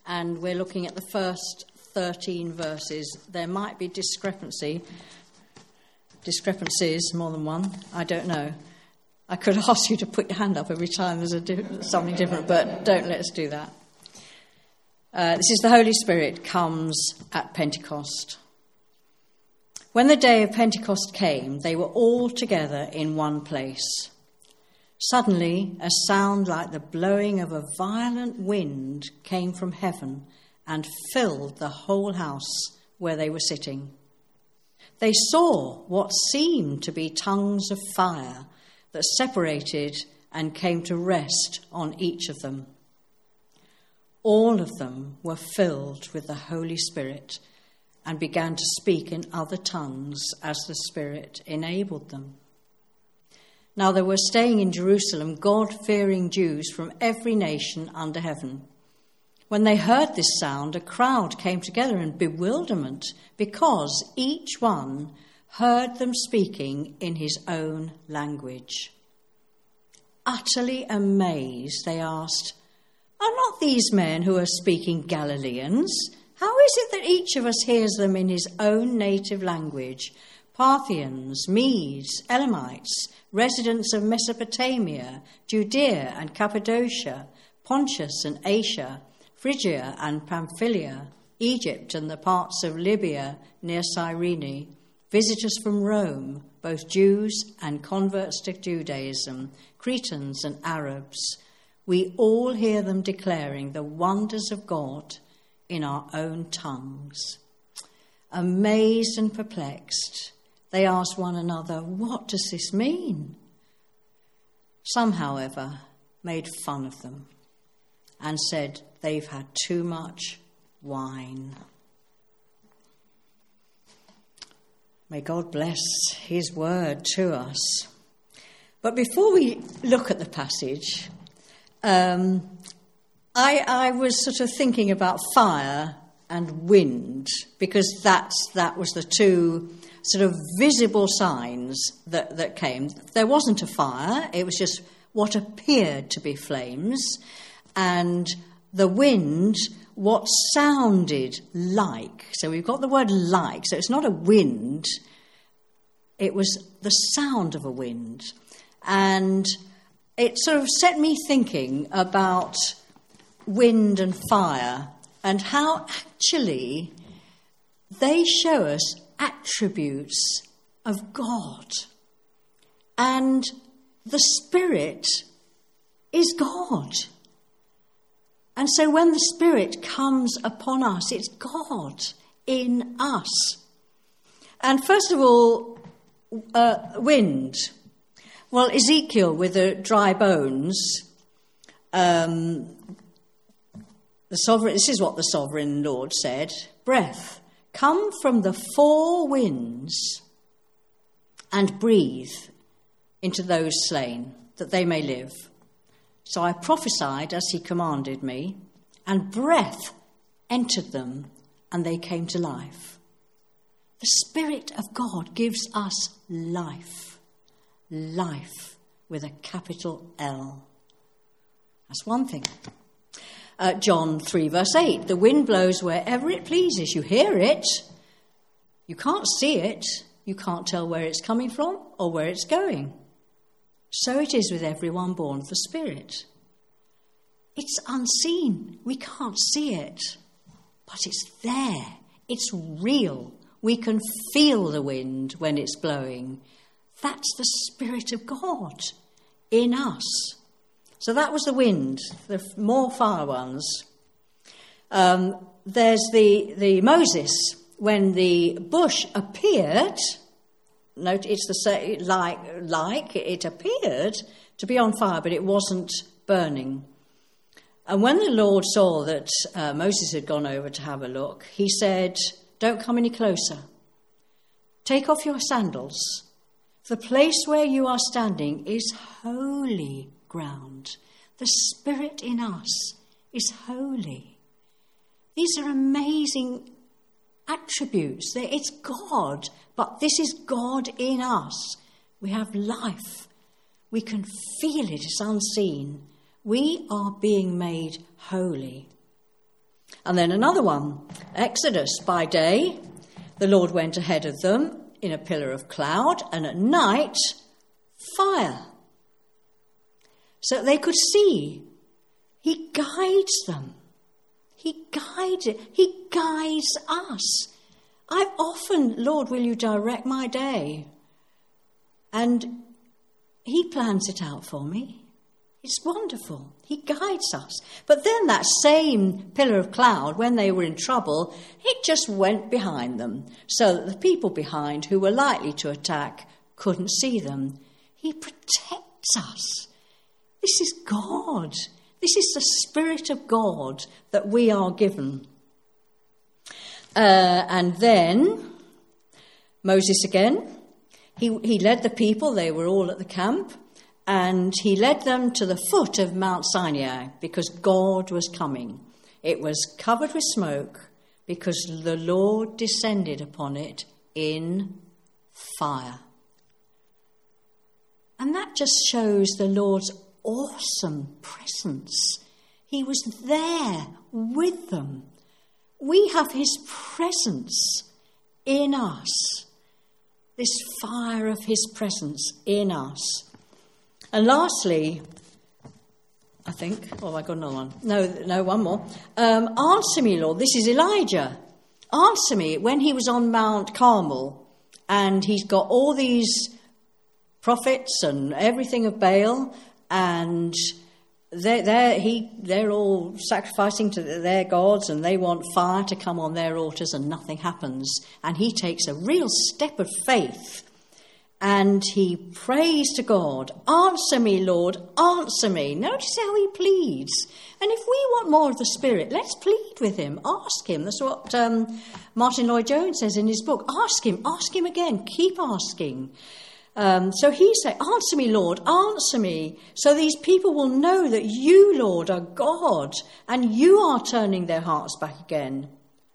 and we're looking at the first 13 verses. There might be discrepancies, more than one, I don't know. I could ask you to put your hand up every time there's something different, but don't let's do that. This is the Holy Spirit comes at Pentecost. When the day of Pentecost came, they were all together in one place. Suddenly, a sound like the blowing of a violent wind came from heaven and filled the whole house where they were sitting. They saw what seemed to be tongues of fire that separated and came to rest on each of them. All of them were filled with the Holy Spirit and began to speak in other tongues as the Spirit enabled them. Now there were staying in Jerusalem God-fearing Jews from every nation under heaven. When they heard this sound, a crowd came together in bewilderment because each one heard them speaking in his own language. Utterly amazed, they asked, "Are not these men who are speaking Galileans? How is it that each of us hears them in his own native language? Parthians, Medes, Elamites, residents of Mesopotamia, Judea and Cappadocia, Pontus and Asia, Phrygia and Pamphylia, Egypt and the parts of Libya near Cyrene, visitors from Rome, both Jews and converts to Judaism, Cretans and Arabs. We all hear them declaring the wonders of God in our own tongues." Amazed and perplexed, they asked one another, "What does this mean?" Some, however, made fun of them and said they've had too much wine. May God bless his word to us. But before we look at the passage, I was sort of thinking about fire and wind, because that was the two sort of visible signs that came. There wasn't a fire, it was just what appeared to be flames, and the wind, what sounded like. So we've got the word like, so it's not a wind, it was the sound of a wind. And it sort of set me thinking about wind and fire and how actually they show us attributes of God. And the Spirit is God. And so when the Spirit comes upon us, it's God in us. And first of all, wind. Well, Ezekiel with the dry bones, this is what the sovereign Lord said, "Breath, come from the four winds and breathe into those slain, that they may live." So I prophesied as he commanded me, and breath entered them, and they came to life. The Spirit of God gives us life. Life with a capital L. That's one thing. John 3 verse 8, "The wind blows wherever it pleases. You hear it. You can't see it. You can't tell where it's coming from or where it's going. So it is with everyone born of the Spirit." It's unseen. We can't see it. But it's there. It's real. We can feel the wind when it's blowing. That's the Spirit of God in us. So that was the wind, the more fire ones. There's the Moses, when the bush appeared, note it's the same, like it appeared to be on fire, but it wasn't burning. And when the Lord saw that Moses had gone over to have a look, he said, "Don't come any closer. Take off your sandals. The place where you are standing is holy ground. The Spirit in us is holy." These are amazing attributes. It's God, but this is God in us. We have life. We can feel it. It's unseen. We are being made holy. And then another one, Exodus. By day, the Lord went ahead of them in a pillar of cloud, and at night, fire. So they could see. He guides them. He guides us. I've often, Lord, will you direct my day? And he plans it out for me. It's wonderful. He guides us. But then that same pillar of cloud, when they were in trouble, it just went behind them, so that the people behind who were likely to attack couldn't see them. He protects us. This is God. This is the Spirit of God that we are given. And then Moses again, he led the people. They were all at the camp. And he led them to the foot of Mount Sinai because God was coming. It was covered with smoke because the Lord descended upon it in fire. And that just shows the Lord's awesome presence. He was there with them. We have his presence in us. This fire of his presence in us. And lastly, I think, I got another one. No, one more. Answer me, Lord. This is Elijah. Answer me when he was on Mount Carmel and he's got all these prophets and everything of Baal, and they're all sacrificing to their gods, and they want fire to come on their altars, and nothing happens. And he takes a real step of faith. And he prays to God, answer me, Lord, answer me. Notice how he pleads. And if we want more of the Spirit, let's plead with him, ask him. That's what Martin Lloyd-Jones says in his book. Ask him again, keep asking. So he said, answer me, Lord, answer me. So these people will know that you, Lord, are God, and you are turning their hearts back again.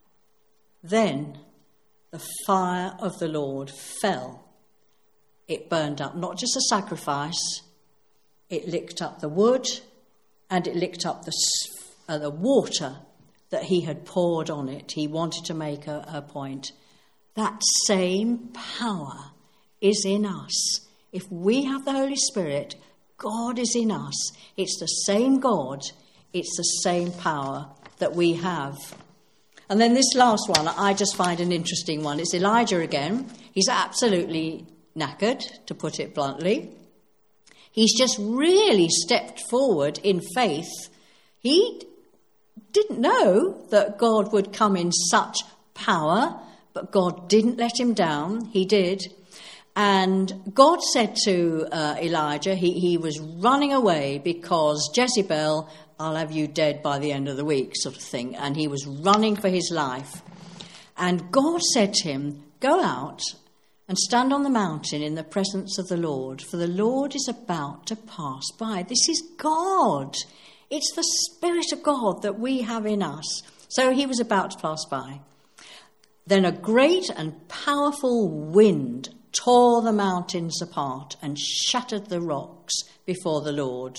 Then the fire of the Lord fell. It burned up not just a sacrifice, it licked up the wood and it licked up the water that he had poured on it. He wanted to make a point. That same power is in us. If we have the Holy Spirit, God is in us. It's the same God, it's the same power that we have. And then this last one, I just find an interesting one. It's Elijah again. He's absolutely knackered, to put it bluntly. He's just really stepped forward in faith. He didn't know that God would come in such power, but God didn't let him down. He did. And God said to Elijah, he was running away because Jezebel, I'll have you dead by the end of the week, sort of thing. And he was running for his life. And God said to him, go out and stand on the mountain in the presence of the Lord, for the Lord is about to pass by. This is God. It's the Spirit of God that we have in us. So he was about to pass by. Then a great and powerful wind tore the mountains apart and shattered the rocks before the Lord.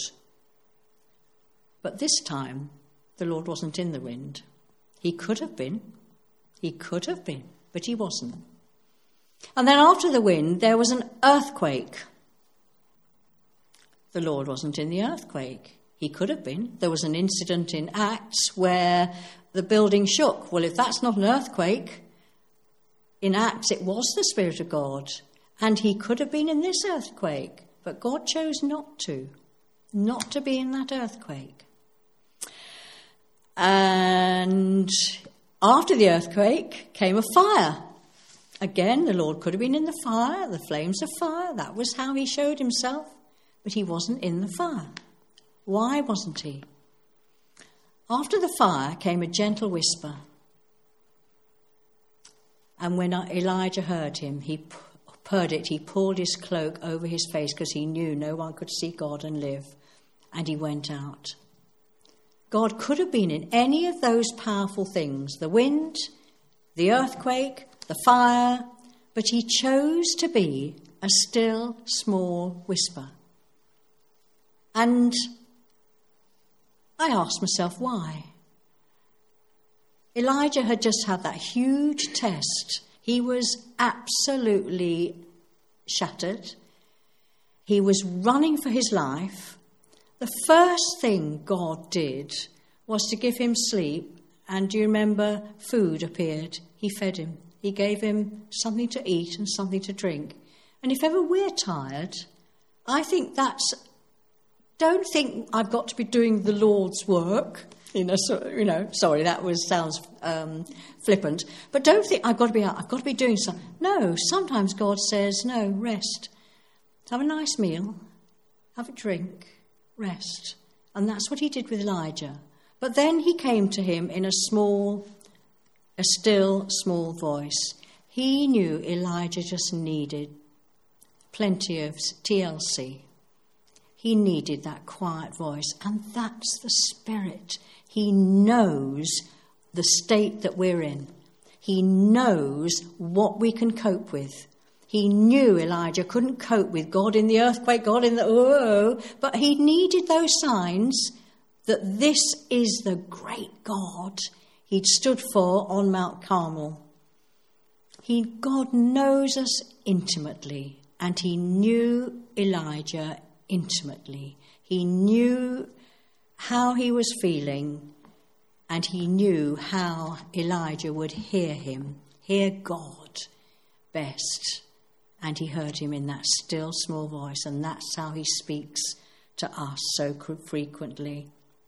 But this time, the Lord wasn't in the wind. He could have been, but he wasn't. And then after the wind, there was an earthquake. The Lord wasn't in the earthquake. He could have been. There was an incident in Acts where the building shook. Well, if that's not an earthquake, in Acts it was the Spirit of God. And he could have been in this earthquake. But God chose not to be in that earthquake. And after the earthquake came a fire. Again, the Lord could have been in the fire, the flames of fire. That was how he showed himself. But he wasn't in the fire. Why wasn't he? After the fire came a gentle whisper. And when Elijah heard him, he pulled his cloak over his face because he knew no one could see God and live. And he went out. God could have been in any of those powerful things, the wind, the earthquake, the fire, but he chose to be a still, small whisper. And I asked myself why. Elijah had just had that huge test. He was absolutely shattered. He was running for his life. The first thing God did was to give him sleep. And do you remember, food appeared? He fed him. He gave him something to eat and something to drink. And if ever we're tired, I think don't think I've got to be doing the Lord's work. Sorry, that sounds flippant. But don't think I've got to be out. I've got to be doing something. No, sometimes God says, no, rest. Have a nice meal. Have a drink. Rest. And that's what he did with Elijah. But then he came to him in a still, small voice. He knew Elijah just needed plenty of TLC. He needed that quiet voice. And that's the Spirit. He knows the state that we're in. He knows what we can cope with. He knew Elijah couldn't cope with God in the earthquake, God in the but he needed those signs that this is the great God he'd stood for on Mount Carmel. God knows us intimately, and he knew Elijah intimately. He knew how he was feeling, and he knew how Elijah would hear God best. And he heard him in that still small voice, and that's how he speaks to us so frequently.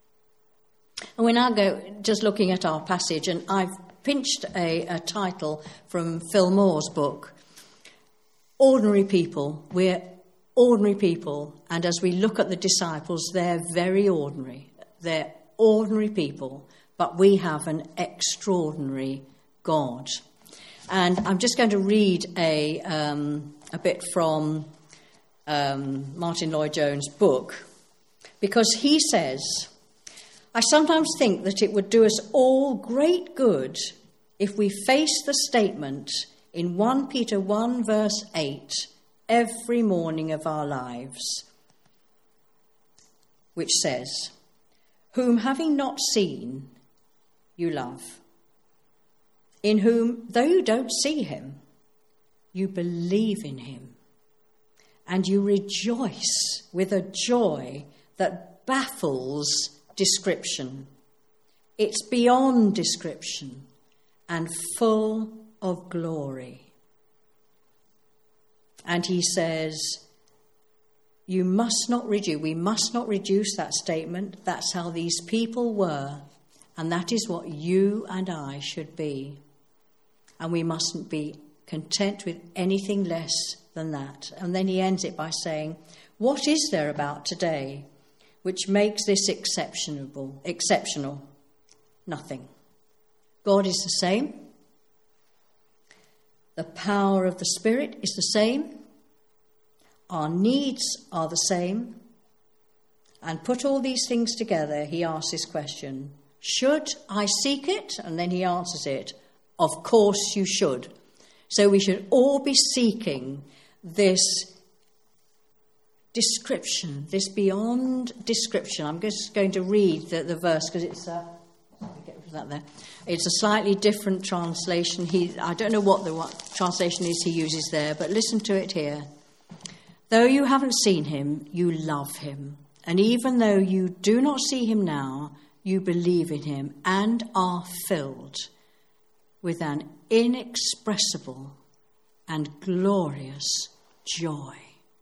And we now go just looking at our passage, and I've pinched a title from Phil Moore's book, Ordinary People. We're ordinary people, and as we look at the disciples, they're very ordinary. They're ordinary people, but we have an extraordinary God. And I'm just going to read a bit from Martin Lloyd-Jones' book, because he says, I sometimes think that it would do us all great good if we faced the statement in 1 Peter 1 verse 8 every morning of our lives, which says, whom having not seen, you love, in whom, though you don't see him, you believe in him, and you rejoice with a joy that baffles description. It's beyond description and full of glory. And he says, we must not reduce that statement. That's how these people were, and that is what you and I should be. And we mustn't be content with anything less than that. And then he ends it by saying, what is there about today which makes this exceptional? Nothing. God is the same. The power of the Spirit is the same. Our needs are the same. And put all these things together, he asks this question, should I seek it? And then he answers it, of course you should. So we should all be seeking this description, this beyond description. I'm just going to read the verse because it's it's a slightly different translation. I don't know what translation is he uses there, but listen to it here. Though you haven't seen him, you love him. And even though you do not see him now, you believe in him and are filled with an inexpressible and glorious joy.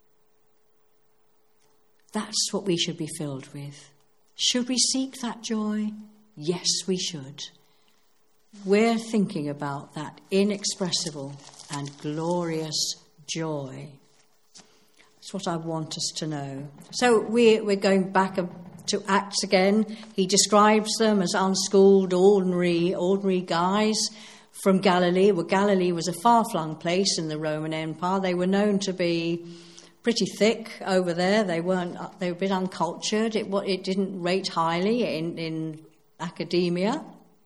That's what we should be filled with. Should we seek that joy? Yes, we should. We're thinking about that inexpressible and glorious joy. That's what I want us to know. So we're going back to Acts again. He describes them as unschooled, ordinary guys from Galilee. Well, Galilee was a far-flung place in the Roman Empire. They were known to be pretty thick over there. They were a bit uncultured. It didn't rate highly in academia.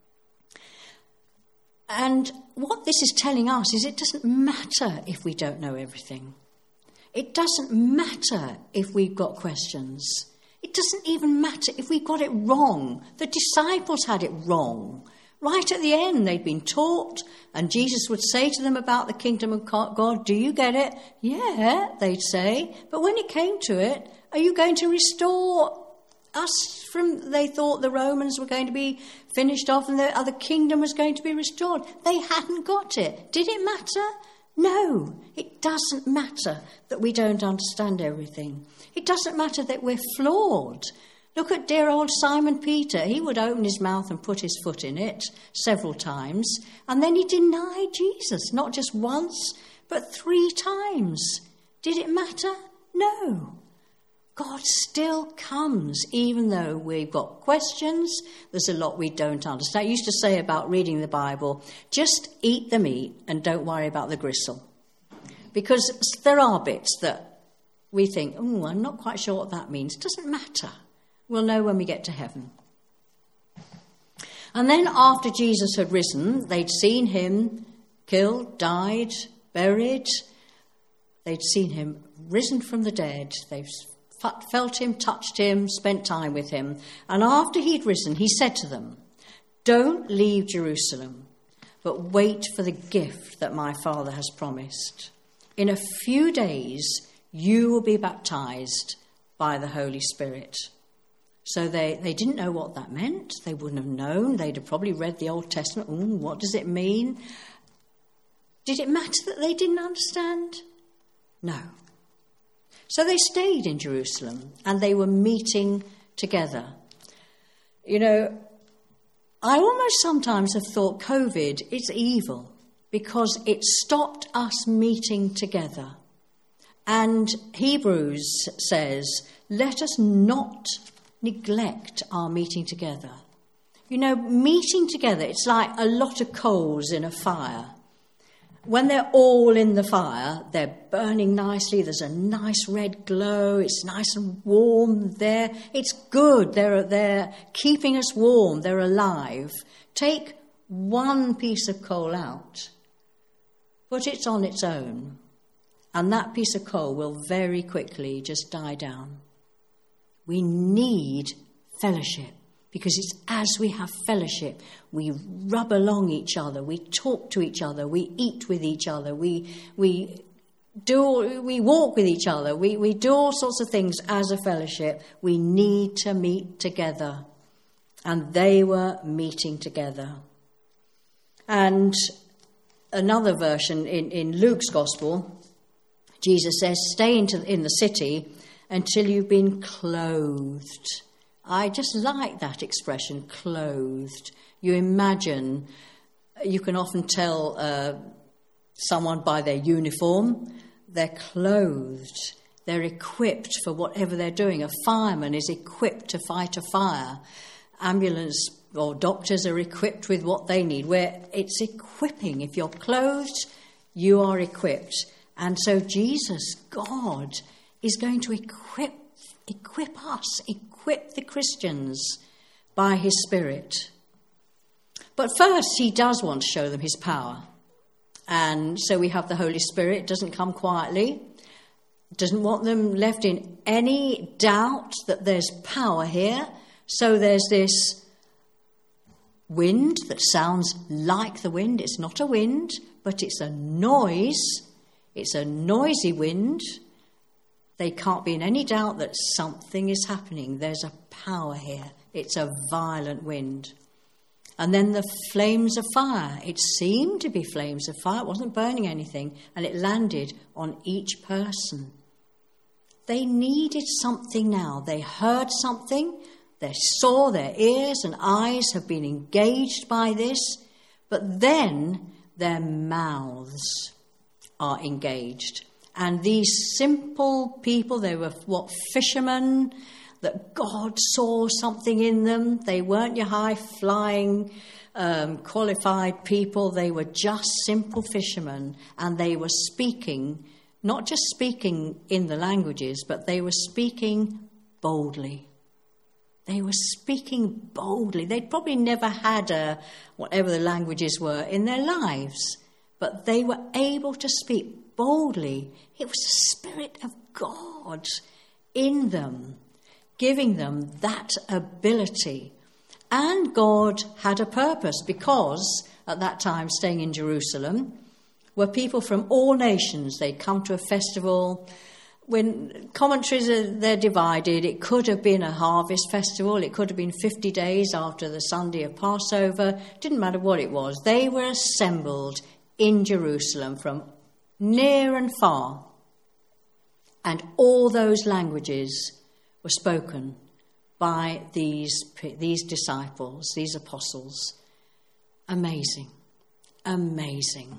And what this is telling us is it doesn't matter if we don't know everything. It doesn't matter if we've got questions. It doesn't even matter if we got it wrong. The disciples had it wrong. Right at the end, they'd been taught, and Jesus would say to them about the kingdom of God, do you get it? Yeah, they'd say. But when it came to it, are you going to restore us from, they thought the Romans were going to be finished off and the other kingdom was going to be restored. They hadn't got it. Did it matter? No, it doesn't matter that we don't understand everything. It doesn't matter that we're flawed. Look at dear old Simon Peter. He would open his mouth and put his foot in it several times, and then he denied Jesus, not just once, but 3 times. Did it matter? No. God still comes, even though we've got questions. There's a lot we don't understand. I used to say about reading the Bible, just eat the meat and don't worry about the gristle. Because there are bits that we think, oh, I'm not quite sure what that means. It doesn't matter. We'll know when we get to heaven. And then after Jesus had risen, they'd seen him killed, died, buried. They'd seen him risen from the dead. They've felt him, touched him, spent time with him. And after he'd risen, he said to them, don't leave Jerusalem, but wait for the gift that my Father has promised. In a few days, you will be baptized by the Holy Spirit. So they didn't know what that meant. They wouldn't have known. They'd have probably read the Old Testament. What does it mean? Did it matter that they didn't understand? No. So they stayed in Jerusalem and they were meeting together. You know, I almost sometimes have thought COVID is evil because it stopped us meeting together. And Hebrews says, let us not neglect our meeting together. You know, meeting together, it's like a lot of coals in a fire. When they're all in the fire, they're burning nicely. There's a nice red glow. It's nice and warm there. It's good. They're keeping us warm. They're alive. Take one piece of coal out. Put it on its own. And that piece of coal will very quickly just die down. We need fellowship. Because it's as we have fellowship, we rub along each other, we talk to each other, we eat with each other, we walk with each other, we do all sorts of things as a fellowship. We need to meet together. And they were meeting together. And another version in Luke's Gospel, Jesus says, stay in the city until you've been clothed. I just like that expression, clothed. You imagine, you can often tell someone by their uniform, they're clothed, they're equipped for whatever they're doing. A fireman is equipped to fight a fire. Ambulance or doctors are equipped with what they need. Where it's equipping. If you're clothed, you are equipped. And so Jesus, God, is going to equip us, equip the Christians by his Spirit. But first, he does want to show them his power. And so we have the Holy Spirit. It doesn't come quietly. Doesn't want them left in any doubt that there's power here. So there's this wind that sounds like the wind. It's not a wind, but it's a noise. It's a noisy wind. They can't be in any doubt that something is happening. There's a power here. It's a violent wind. And then the flames of fire. It seemed to be flames of fire. It wasn't burning anything. And it landed on each person. They needed something now. They heard something. They saw, their ears and eyes have been engaged by this. But then their mouths are engaged. And these simple people, they were fishermen, that God saw something in them. They weren't your high-flying, qualified people. They were just simple fishermen. And they were speaking, not just speaking in the languages, but they were speaking boldly. They were speaking boldly. They'd probably never had whatever the languages were in their lives. But they were able to speak boldly. It was the Spirit of God in them, giving them that ability. And God had a purpose, because at that time, staying in Jerusalem were people from all nations. They'd come to a festival. When commentaries they're divided, it could have been a harvest festival. It could have been 50 days after the Sunday of Passover. Didn't matter what it was. They were assembled in Jerusalem from near and far. And all those languages were spoken by these disciples, these apostles. Amazing. Amazing.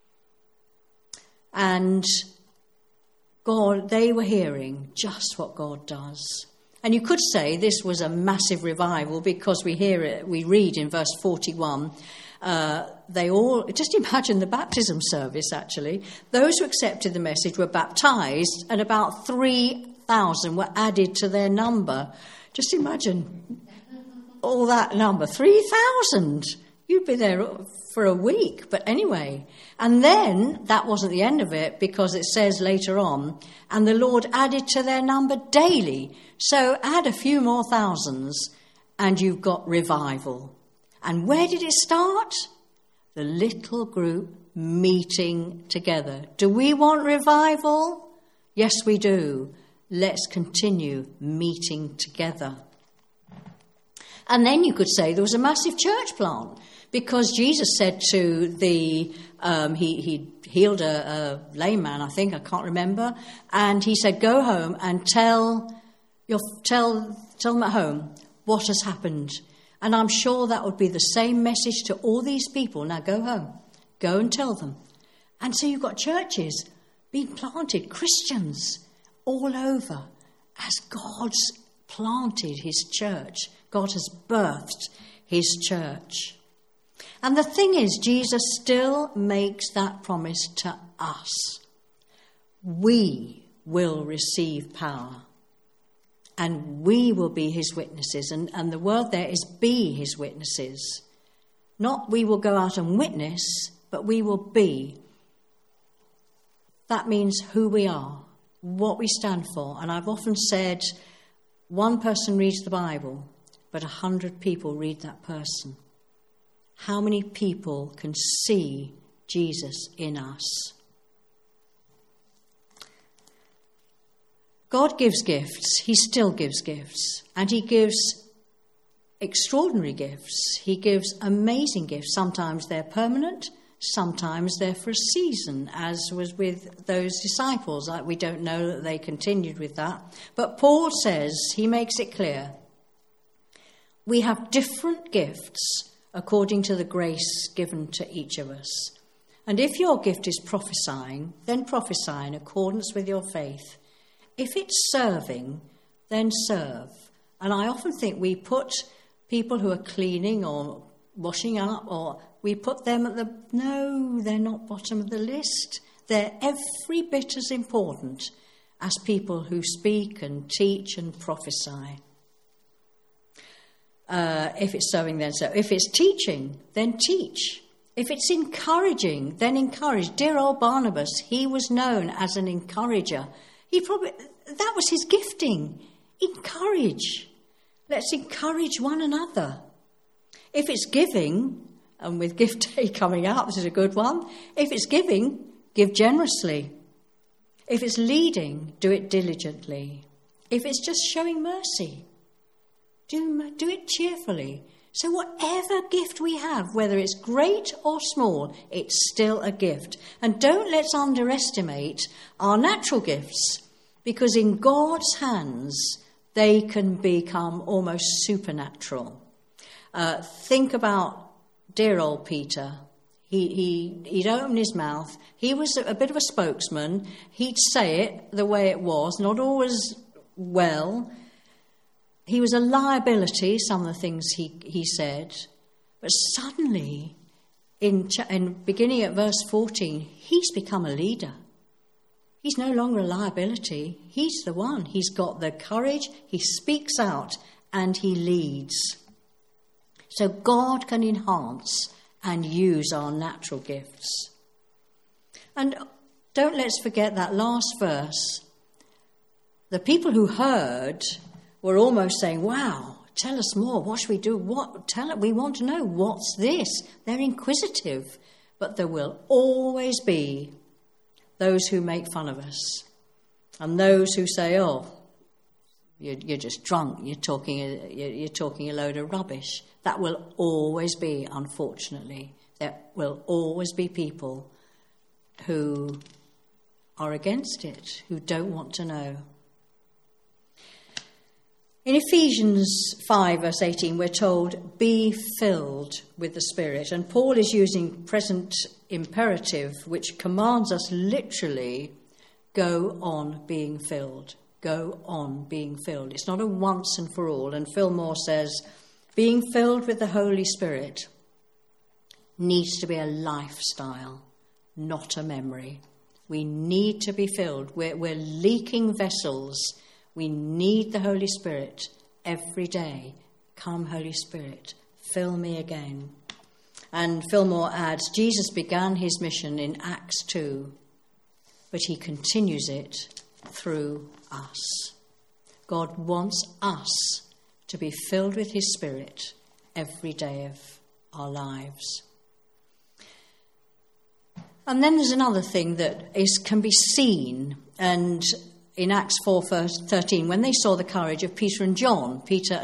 And God, they were hearing just what God does. And you could say this was a massive revival, because we read in verse 41, they all, just imagine the baptism service actually. Those who accepted the message were baptized, and about 3,000 were added to their number. Just imagine all that number, 3,000. You'd be there for a week, but anyway. And then that wasn't the end of it, because it says later on, and the Lord added to their number daily. So add a few more thousands and you've got revival. And where did it start? The little group meeting together. Do we want revival? Yes, we do. Let's continue meeting together. And then you could say there was a massive church plant, because Jesus said to the, he healed a lame man, I think, I can't remember, and he said, go home and tell them at home what has happened. And I'm sure that would be the same message to all these people. Now go home, go and tell them. And so you've got churches being planted, Christians all over, as God's planted his church. God has birthed his church. And the thing is, Jesus still makes that promise to us. We will receive power, and we will be his witnesses. And the word there is be his witnesses. Not we will go out and witness, but we will be. That means who we are, what we stand for. And I've often said, one person reads the Bible, but 100 people read that person. How many people can see Jesus in us? God gives gifts. He still gives gifts. And he gives extraordinary gifts. He gives amazing gifts. Sometimes they're permanent. Sometimes they're for a season, as was with those disciples. We don't know that they continued with that. But Paul says, he makes it clear, we have different gifts according to the grace given to each of us. And if your gift is prophesying, then prophesy in accordance with your faith. If it's serving, then serve. And I often think we put people who are cleaning or washing up, or we put them at the... No, they're not bottom of the list. They're every bit as important as people who speak and teach and prophesy. If it's sowing, then sow. If it's teaching, then teach. If it's encouraging, then encourage. Dear old Barnabas, he was known as an encourager. That was his gifting. Encourage. Let's encourage one another. If it's giving, and with Gift Day coming up, this is a good one. If it's giving, give generously. If it's leading, do it diligently. If it's just showing mercy, do it cheerfully. So whatever gift we have, whether it's great or small, it's still a gift. And don't let's underestimate our natural gifts, because in God's hands, they can become almost supernatural. Think about dear old Peter. He'd open his mouth. He was a bit of a spokesman. He'd say it the way it was, not always well. He was a liability, some of the things he said. But suddenly, in beginning at verse 14, he's become a leader. He's no longer a liability. He's the one. He's got the courage. He speaks out and he leads. So God can enhance and use our natural gifts. And don't let's forget that last verse. The people who heard were almost saying, wow, tell us more. What should we do? We want to know, what's this? They're inquisitive. But there will always be those who make fun of us. And those who say, oh, you're just drunk, you're talking a load of rubbish. That will always be, unfortunately. There will always be people who are against it, who don't want to know. In Ephesians 5, verse 18, we're told, be filled with the Spirit. And Paul is using present imperative, which commands us literally, go on being filled. Go on being filled. It's not a once and for all. And Phil Moore says, being filled with the Holy Spirit needs to be a lifestyle, not a memory. We need to be filled. We're leaking vessels. We need the Holy Spirit every day. Come, Holy Spirit, fill me again. And Phil Moore adds, Jesus began his mission in Acts 2, but he continues it through us. God wants us to be filled with his Spirit every day of our lives. And then there's another thing that can be seen, and in Acts 4, verse 13, when they saw the courage of Peter and John, Peter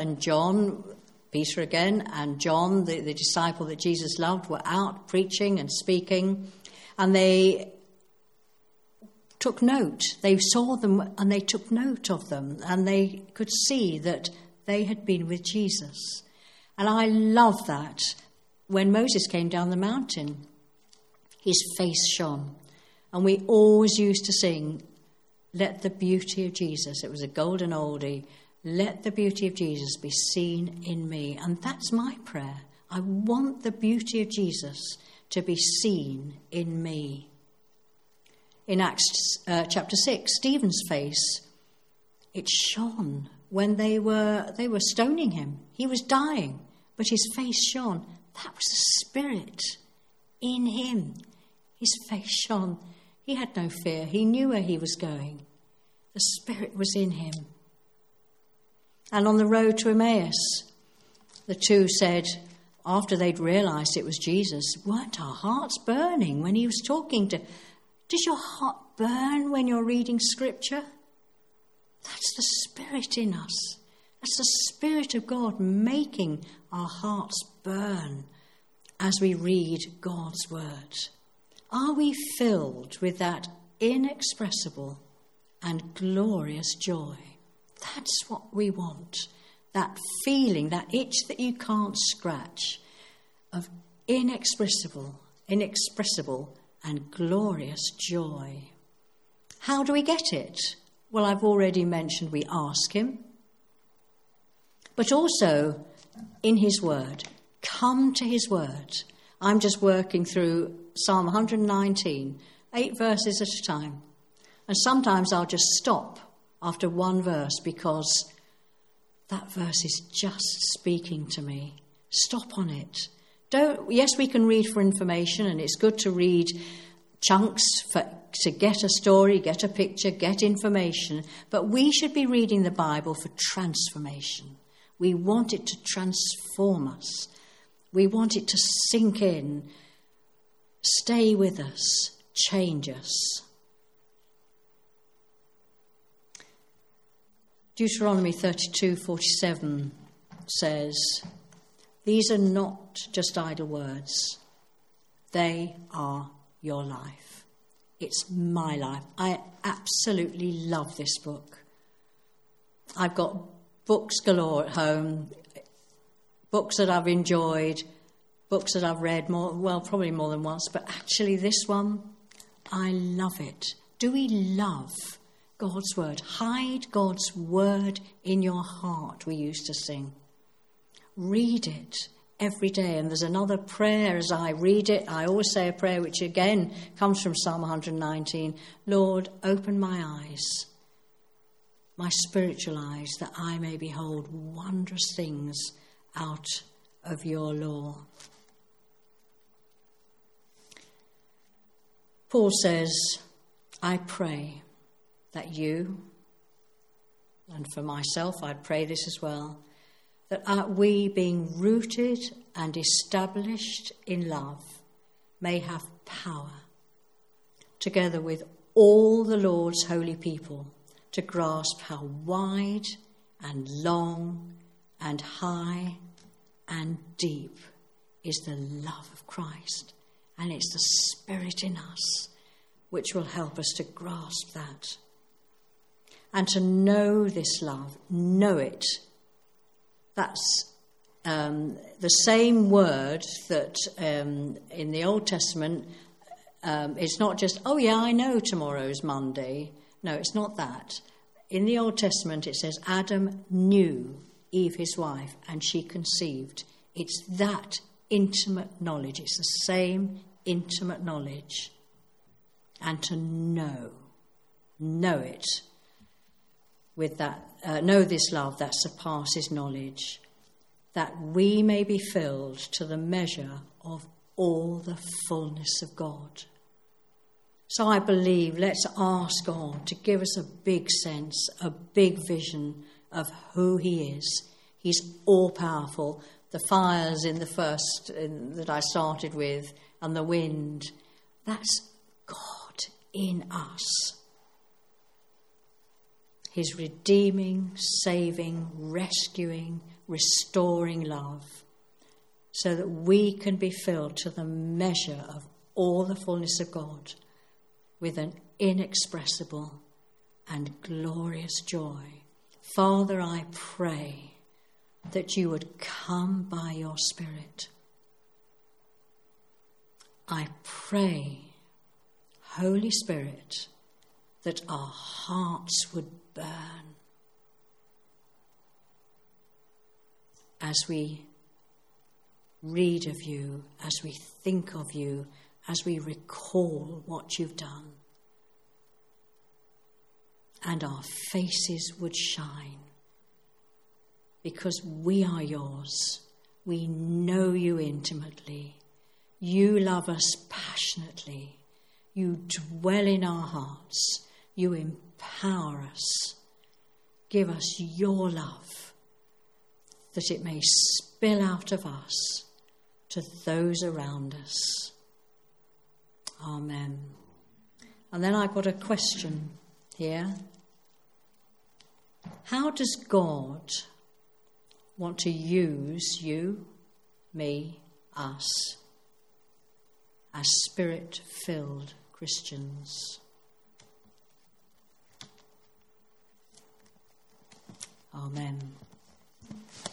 again, and John, the disciple that Jesus loved, were out preaching and speaking, and they took note. They saw them and they took note of them, and they could see that they had been with Jesus. And I love that. When Moses came down the mountain, his face shone. And we always used to sing, let the beauty of Jesus, it was a golden oldie, let the beauty of Jesus be seen in me. And that's my prayer. I want the beauty of Jesus to be seen in me. In Acts chapter 6, Stephen's face, it shone when they were stoning him. He was dying, but his face shone. That was the Spirit in him. His face shone. He had no fear. He knew where he was going. The Spirit was in him. And on the road to Emmaus, the two said, after they'd realised it was Jesus, weren't our hearts burning when he was talking to... Does your heart burn when you're reading Scripture? That's the Spirit in us. That's the Spirit of God making our hearts burn as we read God's Word. Are we filled with that inexpressible and glorious joy? That's what we want. That feeling, that itch that you can't scratch of inexpressible and glorious joy. How do we get it? Well, I've already mentioned we ask him. But also in his word. Come to his word. I'm just working through Psalm 119, 8 verses at a time. And sometimes I'll just stop after one verse because that verse is just speaking to me. Stop on it. Yes, we can read for information, and it's good to read chunks to get a story, get a picture, get information. But we should be reading the Bible for transformation. We want it to transform us. We want it to sink in, stay with us, change us. Deuteronomy 32:47 says, these are not just idle words. They are your life. It's my life. I absolutely love this book. I've got books galore at home, books that I've enjoyed, books that I've read probably more than once, but actually this one, I love it. Do we love God's word? Hide God's word in your heart, we used to sing. Read it every day. And there's another prayer as I read it. I always say a prayer which again comes from Psalm 119. Lord, open my eyes, my spiritual eyes, that I may behold wondrous things out of your law. Paul says, I pray that you, and for myself I'd pray this as well, that we, being rooted and established in love, may have power, together with all the Lord's holy people, to grasp how wide and long and high and deep is the love of Christ. And it's the Spirit in us which will help us to grasp that. And to know this love, know it. That's the same word that in the Old Testament, it's not just, oh yeah, I know tomorrow's Monday. No, it's not that. In the Old Testament, it says Adam knew Eve, his wife, and she conceived. It's that intimate knowledge. It's the same intimate knowledge. And to know it with that, know this love that surpasses knowledge, that we may be filled to the measure of all the fullness of God. So I believe, let's ask God to give us a big sense, a big vision of who he is. He's all-powerful. The fires in the first that I started with, and the wind, that's God in us. His redeeming, saving, rescuing, restoring love, so that we can be filled to the measure of all the fullness of God with an inexpressible and glorious joy. Father, I pray that you would come by your Spirit. I pray, Holy Spirit, that our hearts would burn as we read of you, as we think of you, as we recall what you've done. And our faces would shine, because we are yours. We know you intimately. You love us passionately. You dwell in our hearts. You empower us. Give us your love, that it may spill out of us to those around us. Amen. And then I've got a question here. How does God want to use you, me, us, as Spirit-filled Christians? Amen.